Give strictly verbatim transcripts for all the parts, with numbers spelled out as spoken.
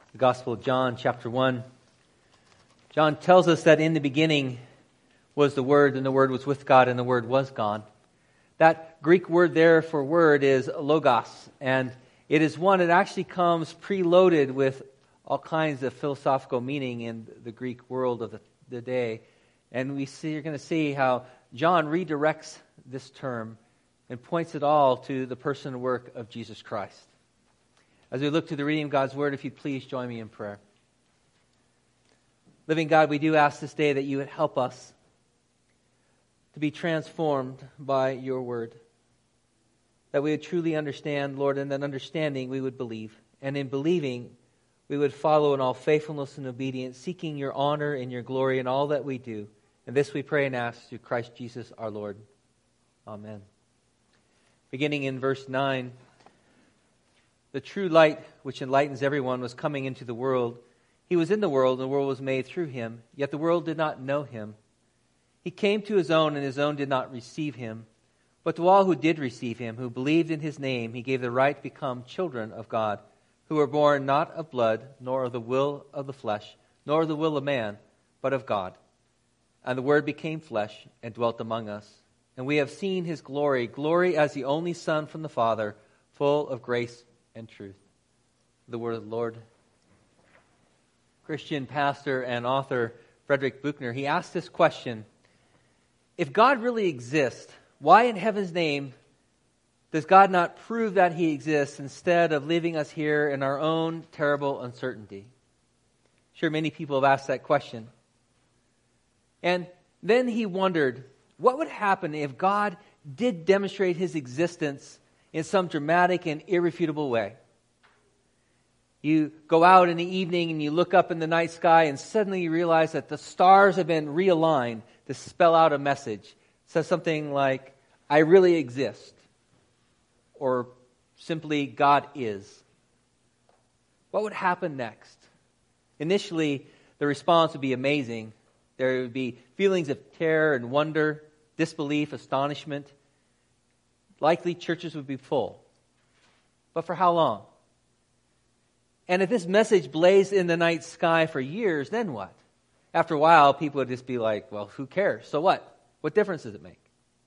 the Gospel of John, chapter one. John tells us that in the beginning was the Word, and the Word was with God, and the Word was God. That Greek word there for word is logos, and it is one that actually comes preloaded with all kinds of philosophical meaning in the Greek world of the, the day. And we see, you're going to see how John redirects this term and points it all to the person and work of Jesus Christ. As we look to the reading of God's Word, if you'd please join me in prayer. Living God, we do ask this day that you would help us to be transformed by your Word. That we would truly understand, Lord, and in understanding we would believe. And in believing, we would follow in all faithfulness and obedience, seeking your honor and your glory in all that we do. And this we pray and ask through Christ Jesus our Lord. Amen. Beginning in verse nine, the true light which enlightens everyone was coming into the world. He was in the world, and the world was made through him, yet the world did not know him. He came to his own, and his own did not receive him. But to all who did receive him, who believed in his name, he gave the right to become children of God, who were born not of blood, nor of the will of the flesh, nor of the will of man, but of God. And the Word became flesh and dwelt among us. And we have seen his glory, glory as the only Son from the Father, full of grace and truth. The word of the Lord. Christian pastor and author Frederick Buechner, he asked this question: if God really exists, why in heaven's name does God not prove that he exists instead of leaving us here in our own terrible uncertainty? Sure, many people have asked that question. And then he wondered, what would happen if God did demonstrate his existence in some dramatic and irrefutable way? You go out in the evening and you look up in the night sky and suddenly you realize that the stars have been realigned to spell out a message. It says something like, I really exist. Or simply, God is. What would happen next? Initially, the response would be amazing. There would be feelings of terror and wonder, disbelief, astonishment. Likely churches would be full. But for how long? And if this message blazed in the night sky for years, then what? After a while, people would just be like, well, who cares? So what? What difference does it make?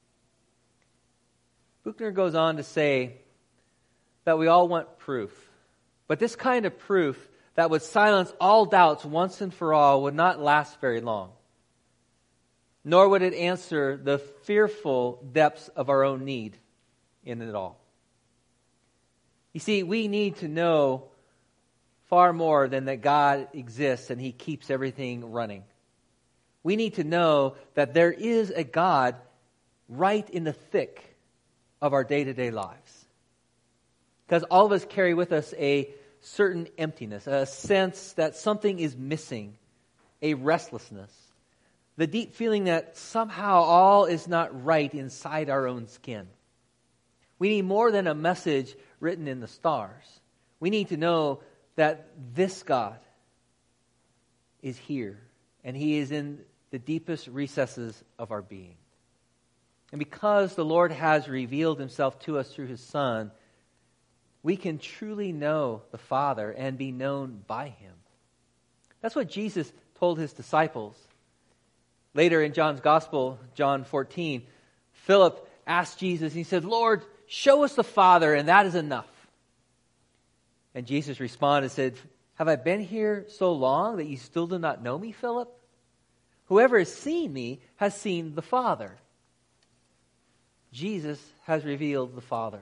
Buechner goes on to say that we all want proof. But this kind of proof that would silence all doubts once and for all would not last very long. Nor would it answer the fearful depths of our own need in it all. You see, we need to know far more than that God exists and he keeps everything running. We need to know that there is a God right in the thick of our day-to-day lives. Because all of us carry with us a certain emptiness, a sense that something is missing, a restlessness, the deep feeling that somehow all is not right inside our own skin. We need more than a message written in the stars. We need to know that this God is here, and he is in the deepest recesses of our being. And because the Lord has revealed himself to us through his Son, we can truly know the Father and be known by him. That's what Jesus told his disciples. Later in John's Gospel, John fourteen, Philip asked Jesus, he said, Lord, show us the Father, and that is enough. And Jesus responded and said, have I been here so long that you still do not know me, Philip? Whoever has seen me has seen the Father. Jesus has revealed the Father.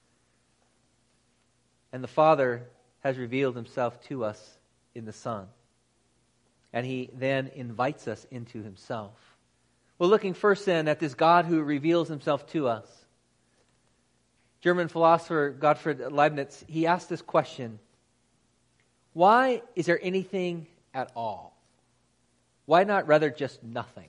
And the Father has revealed himself to us in the Son. And he then invites us into himself. We're looking first then at this God who reveals himself to us. German philosopher Gottfried Leibniz, he asked this question: why is there anything at all? Why not rather just nothing?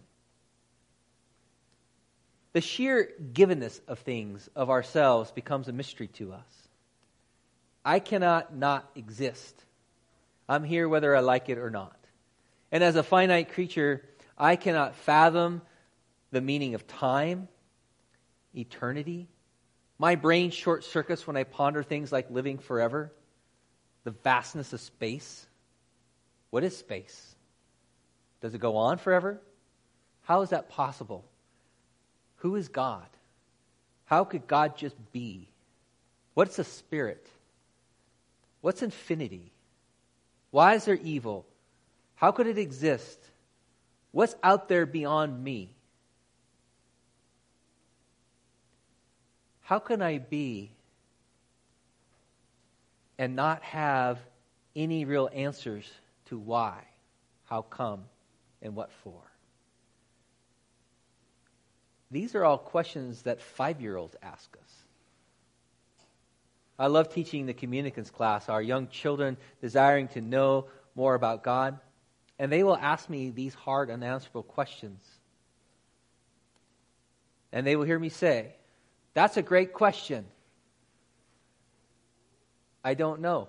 The sheer givenness of things, of ourselves, becomes a mystery to us. I cannot not exist. I'm here whether I like it or not. And as a finite creature, I cannot fathom the meaning of time, eternity. My brain short circuits when I ponder things like living forever, the vastness of space. What is space? Does it go on forever? How is that possible? Who is God? How could God just be? What's a spirit? What's infinity? Why is there evil? How could it exist? What's out there beyond me? How can I be and not have any real answers to why, how come, and what for? These are all questions that five-year-olds ask us. I love teaching the communicants class, our young children desiring to know more about God, and they will ask me these hard, unanswerable questions. And they will hear me say, "That's a great question. I don't know."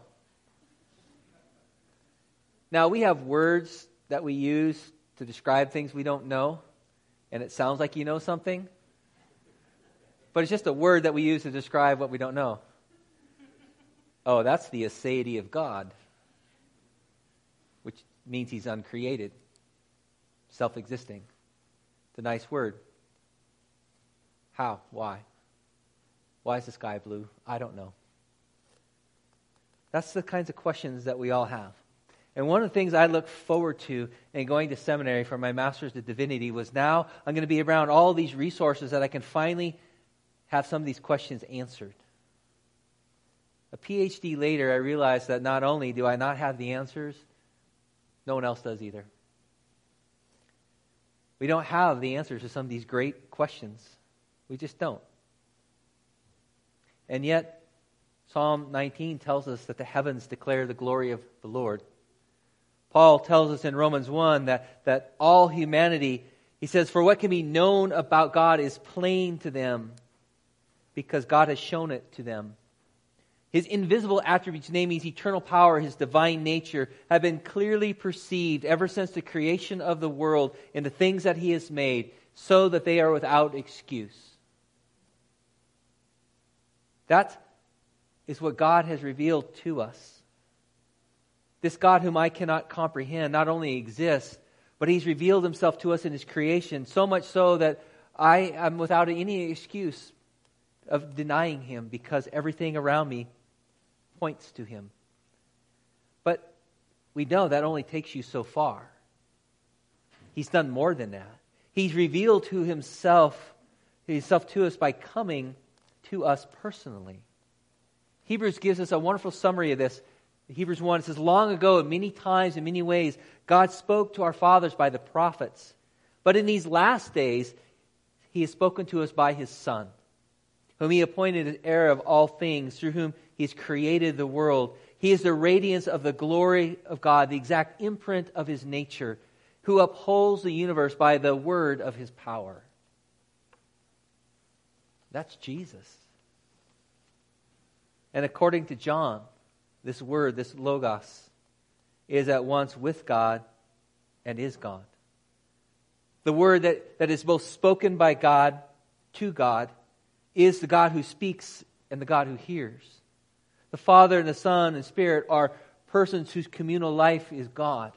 Now, we have words that we use to describe things we don't know, and it sounds like you know something, but it's just a word that we use to describe what we don't know. Oh, that's the aseity of God, which means he's uncreated, self-existing. It's a nice word. How? Why? Why is the sky blue? I don't know. That's the kinds of questions that we all have. And one of the things I look forward to in going to seminary for my master's of divinity was now I'm going to be around all these resources that I can finally have some of these questions answered. A P H D later, I realized that not only do I not have the answers, no one else does either. We don't have the answers to some of these great questions. We just don't. And yet, Psalm nineteen tells us that the heavens declare the glory of the Lord. Paul tells us in Romans one that, that all humanity, he says, for what can be known about God is plain to them because God has shown it to them. His invisible attributes, namely his eternal power, his divine nature, have been clearly perceived ever since the creation of the world in the things that he has made, so that they are without excuse. That is what God has revealed to us. This God whom I cannot comprehend not only exists, but he's revealed himself to us in his creation, so much so that I am without any excuse of denying him because everything around me points to him. But we know that only takes you so far. He's done more than that. He's revealed to himself, himself to us by coming to us personally. Hebrews gives us a wonderful summary of this. Hebrews one says, long ago, many times, in many ways, God spoke to our fathers by the prophets. But in these last days, he has spoken to us by his Son, whom he appointed as heir of all things, through whom he has created the world. He is the radiance of the glory of God, the exact imprint of his nature, who upholds the universe by the word of his power. That's Jesus. And according to John, this word, this logos, is at once with God and is God. The word that, that is both spoken by God to God is the God who speaks and the God who hears. The Father and the Son and Spirit are persons whose communal life is God.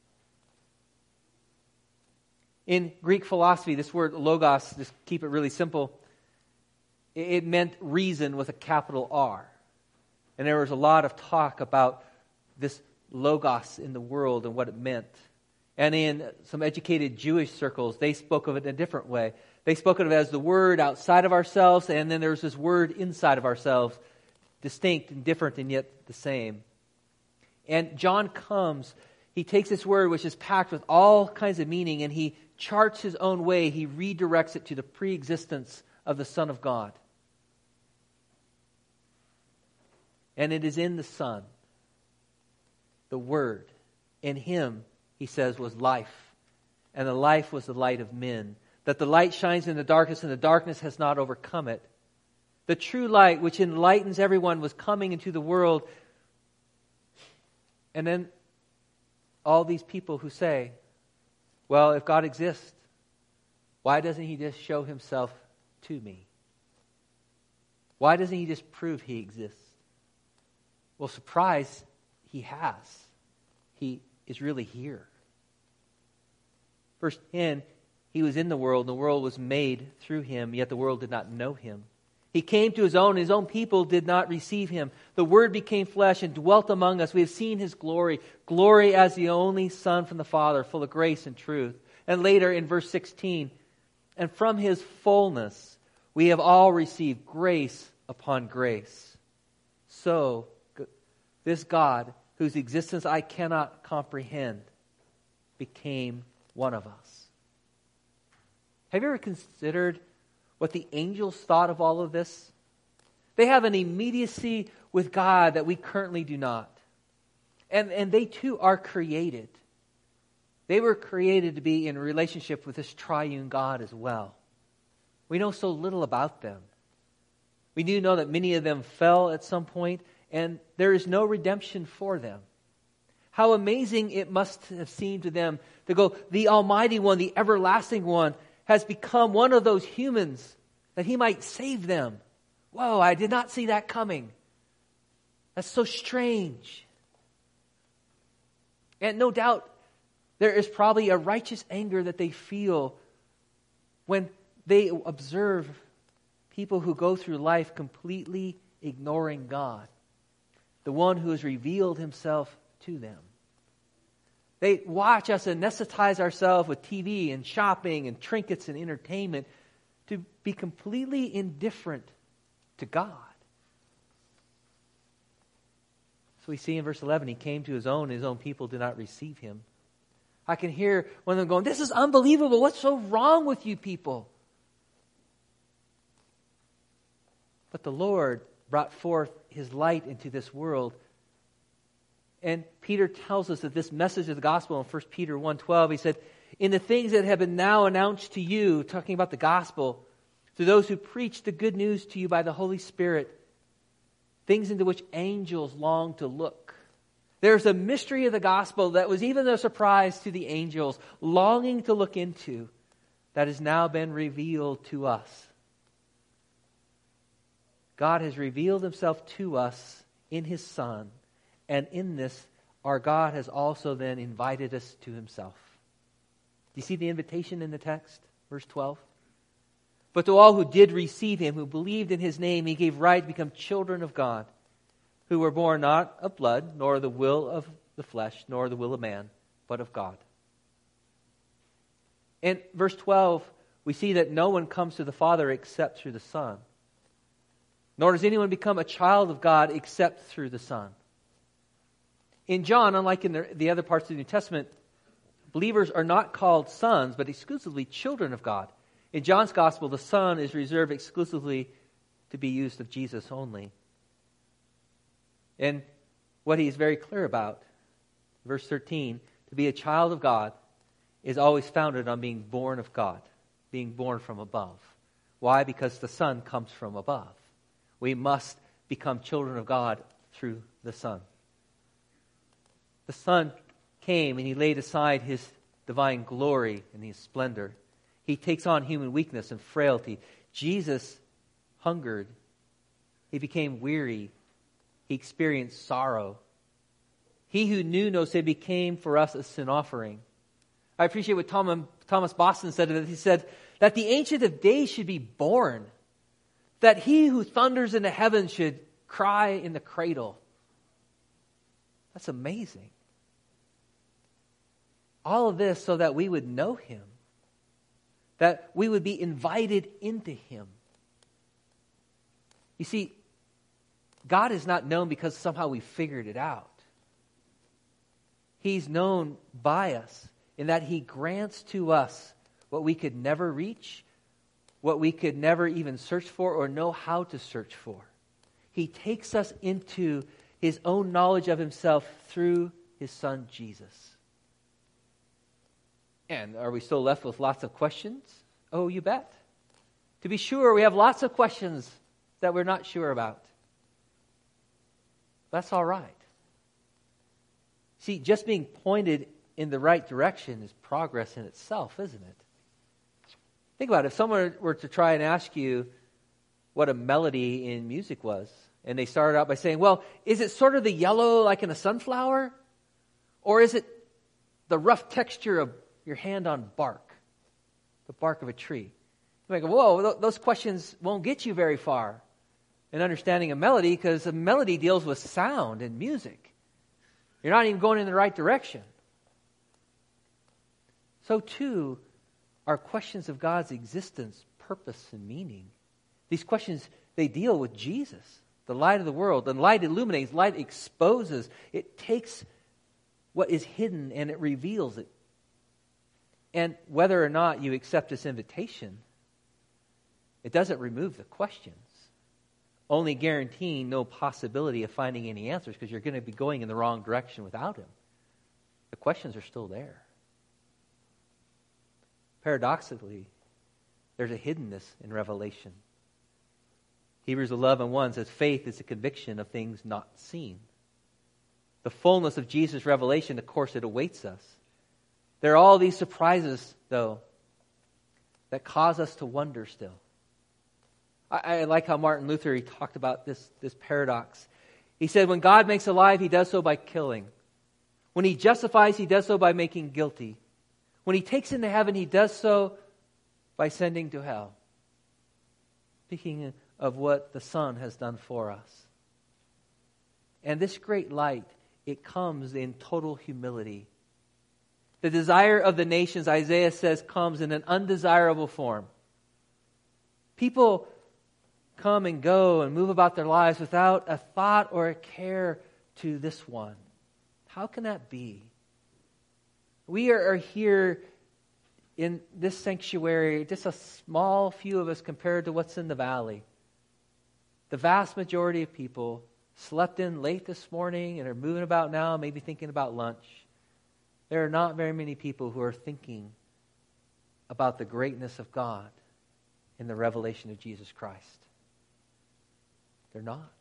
In Greek philosophy, this word logos, just keep it really simple, it meant reason with a capital R. And there was a lot of talk about this logos in the world and what it meant. And in some educated Jewish circles, they spoke of it in a different way. They spoke of it as the word outside of ourselves, and then there's this word inside of ourselves, distinct and different and yet the same. And John comes, he takes this word which is packed with all kinds of meaning, and he charts his own way. He redirects it to the pre-existence of the Son of God. And it is in the Son, the Word. In him, he says, was life. And the life was the light of men. That the light shines in the darkness, and the darkness has not overcome it. The true light, which enlightens everyone, was coming into the world. And then all these people who say, well, if God exists, why doesn't he just show himself to me? Why doesn't he just prove he exists? Well, surprise, he has. He is really here. Verse ten, he was in the world, and the world was made through him, yet the world did not know him. He came to his own, and his own people did not receive him. The Word became flesh and dwelt among us. We have seen his glory, glory as the only Son from the Father, full of grace and truth. And later in verse sixteen, and from his fullness we have all received grace upon grace. So, this God, whose existence I cannot comprehend, became one of us. Have you ever considered what the angels thought of all of this? They have an immediacy with God that we currently do not. And, and they too are created. They were created to be in a relationship with this triune God as well. We know so little about them. We do know that many of them fell at some point, and there is no redemption for them. How amazing it must have seemed to them to go, the Almighty One, the Everlasting One, has become one of those humans that he might save them. Whoa, I did not see that coming. That's so strange. And no doubt there is probably a righteous anger that they feel when they observe people who go through life completely ignoring God, the one who has revealed himself to them. They watch us anesthetize ourselves with T V and shopping and trinkets and entertainment to be completely indifferent to God. So we see in verse eleven, he came to his own, and his own people did not receive him. I can hear one of them going, this is unbelievable. What's so wrong with you people? But the Lord brought forth his light into this world. And Peter tells us that this message of the gospel in First Peter one twelve, he said, in the things that have been now announced to you, talking about the gospel, to those who preach the good news to you by the Holy Spirit, things into which angels long to look. There's a mystery of the gospel that was even a surprise to the angels, longing to look into, that has now been revealed to us. God has revealed himself to us in his Son. And in this, our God has also then invited us to himself. Do you see the invitation in the text? Verse twelve. But to all who did receive him, who believed in his name, he gave right to become children of God, who were born not of blood, nor the will of the flesh, nor the will of man, but of God. In verse twelve, we see that no one comes to the Father except through the Son. Nor does anyone become a child of God except through the Son. In John, unlike in the, the other parts of the New Testament, believers are not called sons, but exclusively children of God. In John's Gospel, the Son is reserved exclusively to be used of Jesus only. And what he is very clear about, verse thirteen, to be a child of God is always founded on being born of God, being born from above. Why? Because the Son comes from above. We must become children of God through the Son. The Son came and he laid aside his divine glory and his splendor. He takes on human weakness and frailty. Jesus hungered. He became weary. He experienced sorrow. He who knew no sin became for us a sin offering. I appreciate what Tom, Thomas Boston said. That he said that the Ancient of Days should be born. That he who thunders in the heavens should cry in the cradle. That's amazing. All of this so that we would know him. That we would be invited into him. You see, God is not known because somehow we figured it out. He's known by us in that he grants to us what we could never reach, what we could never even search for or know how to search for. He takes us into his own knowledge of himself through his Son, Jesus. And are we still left with lots of questions? Oh, you bet. To be sure, we have lots of questions that we're not sure about. That's all right. See, just being pointed in the right direction is progress in itself, isn't it? Think about it. If someone were to try and ask you what a melody in music was, and they started out by saying, well, is it sort of the yellow like in a sunflower? Or is it the rough texture of your hand on bark, the bark of a tree. You might go, whoa, th- those questions won't get you very far in understanding a melody, because a melody deals with sound and music. You're not even going in the right direction. So too are questions of God's existence, purpose, and meaning. These questions, they deal with Jesus, the light of the world. And light illuminates, light exposes. It takes what is hidden and it reveals it. And whether or not you accept this invitation, it doesn't remove the questions, only guaranteeing no possibility of finding any answers, because you're going to be going in the wrong direction without him. The questions are still there. Paradoxically, there's a hiddenness in revelation. Hebrews eleven one says, faith is the conviction of things not seen. The fullness of Jesus' revelation, of course, it awaits us. There are all these surprises, though, that cause us to wonder still. I, I like how Martin Luther, he talked about this, this paradox. He said, when God makes alive, he does so by killing. When he justifies, he does so by making guilty. When he takes into heaven, he does so by sending to hell. Speaking of what the Son has done for us. And this great light, it comes in total humility. The desire of the nations, Isaiah says, comes in an undesirable form. People come and go and move about their lives without a thought or a care to this one. How can that be? We are, are here in this sanctuary, just a small few of us compared to what's in the valley. The vast majority of people slept in late this morning and are moving about now, maybe thinking about lunch. There are not very many people who are thinking about the greatness of God in the revelation of Jesus Christ. They're not.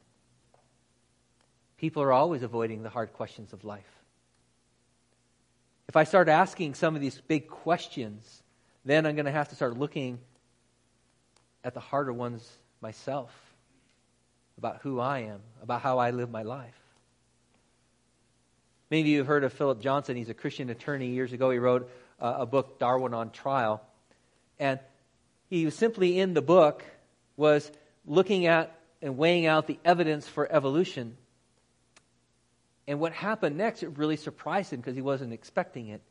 People are always avoiding the hard questions of life. If I start asking some of these big questions, then I'm going to have to start looking at the harder ones myself, about who I am, about how I live my life. Many of you have heard of Philip Johnson. He's a Christian attorney. Years ago, he wrote uh, a book, Darwin on Trial. And he was simply in the book was looking at and weighing out the evidence for evolution. And what happened next, it really surprised him because he wasn't expecting it.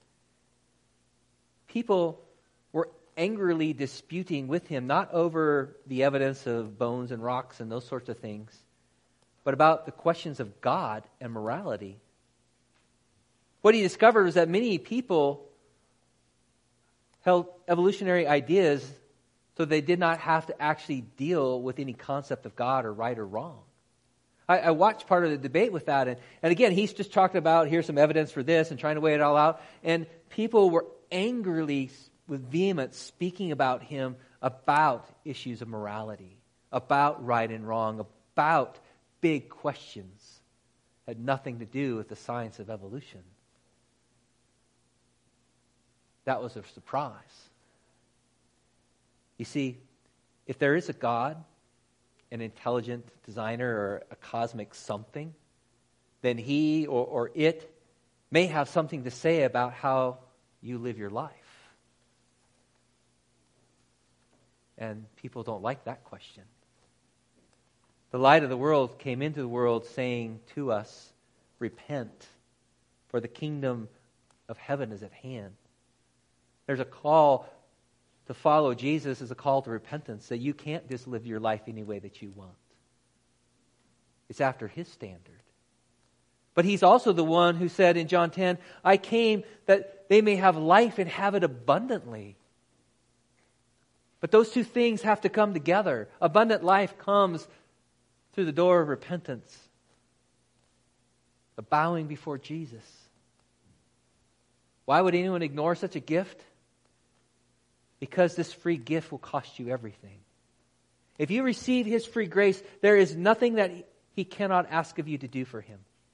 People were angrily disputing with him, not over the evidence of bones and rocks and those sorts of things, but about the questions of God and morality. What he discovered was that many people held evolutionary ideas so they did not have to actually deal with any concept of God or right or wrong. I, I watched part of the debate with that, and, and again, he's just talking about, here's some evidence for this, and trying to weigh it all out, and people were angrily, with vehemence, speaking about him about issues of morality, about right and wrong, about big questions that had nothing to do with the science of evolution. That was a surprise. You see, if there is a God, an intelligent designer, or a cosmic something, then he or, or it may have something to say about how you live your life. And people don't like that question. The light of the world came into the world saying to us, repent, for the kingdom of heaven is at hand. There's a call to follow Jesus, is a call to repentance, that you can't just live your life any way that you want. It's after his standard. But he's also the one who said in John ten, I came that they may have life and have it abundantly. But those two things have to come together. Abundant life comes through the door of repentance, the bowing before Jesus. Why would anyone ignore such a gift? Because this free gift will cost you everything. If you receive his free grace, there is nothing that he cannot ask of you to do for him.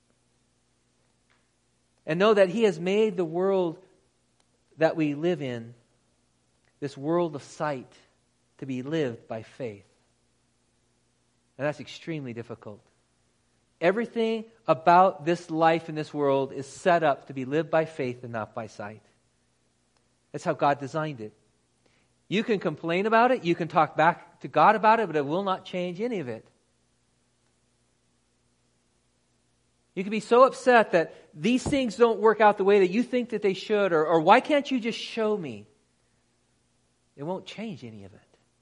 And know that he has made the world that we live in, this world of sight, to be lived by faith. And that's extremely difficult. Everything about this life in this world is set up to be lived by faith and not by sight. That's how God designed it. You can complain about it, you can talk back to God about it, but it will not change any of it. You can be so upset that these things don't work out the way that you think that they should, or, or why can't you just show me? It won't change any of it.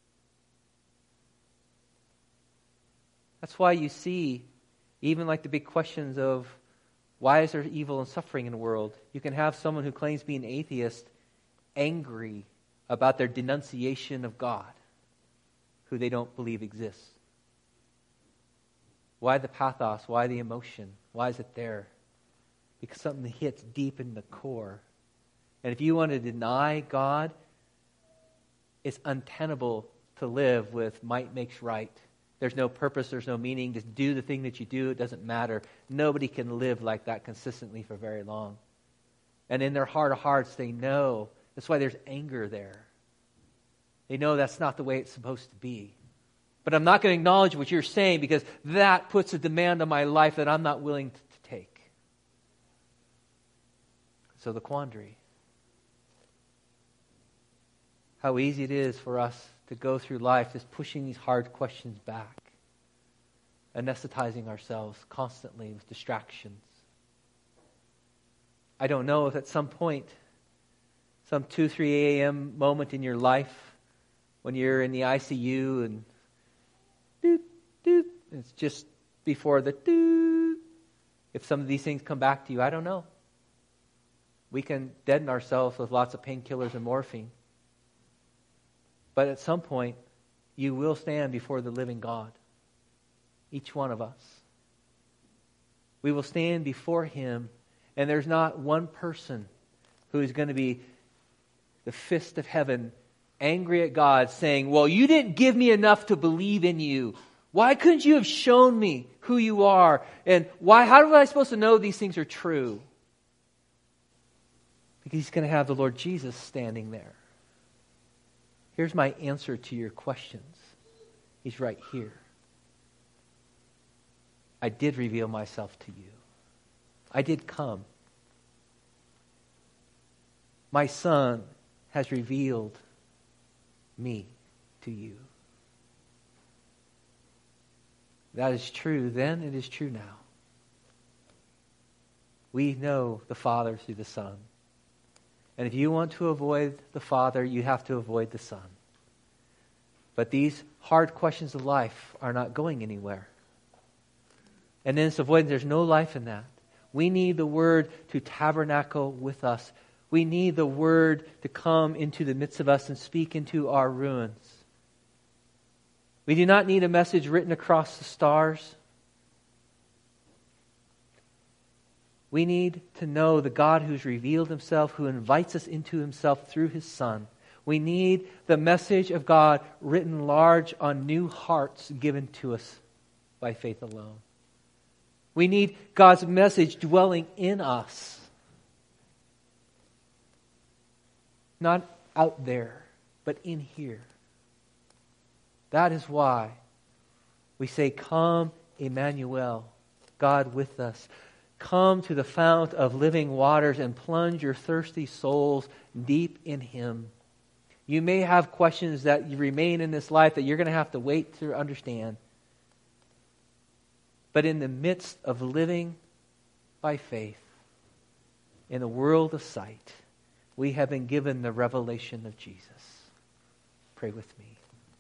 That's why you see, even like the big questions of why is there evil and suffering in the world? You can have someone who claims to be an atheist angry about their denunciation of God, who they don't believe exists. Why the pathos? Why the emotion? Why is it there? Because something hits deep in the core. And if you want to deny God, it's untenable to live with might makes right. There's no purpose, there's no meaning. Just do the thing that you do, it doesn't matter. Nobody can live like that consistently for very long. And in their heart of hearts, they know. That's why there's anger there. They know that's not the way it's supposed to be. But I'm not going to acknowledge what you're saying because that puts a demand on my life that I'm not willing to, to take. So the quandary. How easy it is for us to go through life just pushing these hard questions back. Anesthetizing ourselves constantly with distractions. I don't know if at some point, some two, three a.m. moment in your life when you're in the I C U and doot, doot, it's just before the doot. If some of these things come back to you, I don't know. We can deaden ourselves with lots of painkillers and morphine. But at some point, you will stand before the living God. Each one of us. We will stand before Him, and there's not one person who is going to be the fist of heaven angry at God saying, well, you didn't give me enough to believe in you. Why couldn't you have shown me who you are? And why? How am I supposed to know these things are true? Because He's going to have the Lord Jesus standing there. Here's my answer to your questions. He's right here. I did reveal myself to you. I did come. My Son has revealed me to you. That is true then, it is true now. We know the Father through the Son. And if you want to avoid the Father, you have to avoid the Son. But these hard questions of life are not going anywhere. And in this avoidance, there's no life in that. We need the Word to tabernacle with us. We need the Word to come into the midst of us and speak into our ruins. We do not need a message written across the stars. We need to know the God who's revealed Himself, who invites us into Himself through His Son. We need the message of God written large on new hearts given to us by faith alone. We need God's message dwelling in us. Not out there, but in here. That is why we say, come, Emmanuel, God with us. Come to the fount of living waters and plunge your thirsty souls deep in Him. You may have questions that you remain in this life that you're going to have to wait to understand. But in the midst of living by faith, in a world of sight, we have been given the revelation of Jesus. Pray with me.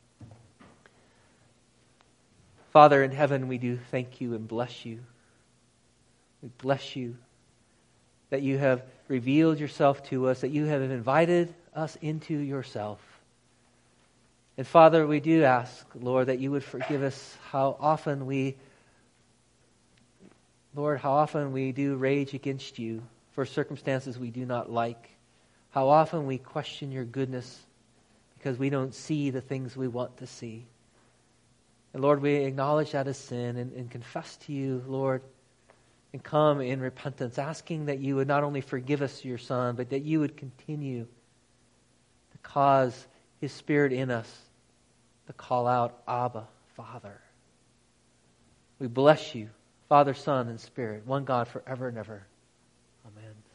Father in heaven, we do thank You and bless You. We bless You that You have revealed Yourself to us, that You have invited us into Yourself. And Father, we do ask, Lord, that You would forgive us how often we, Lord, how often we do rage against You for circumstances we do not like. How often we question Your goodness because we don't see the things we want to see. And Lord, we acknowledge that as sin and, and confess to You, Lord, and come in repentance, asking that You would not only forgive us, Your Son, but that You would continue to cause His Spirit in us to call out, Abba, Father. We bless You, Father, Son, and Spirit, one God forever and ever. Amen.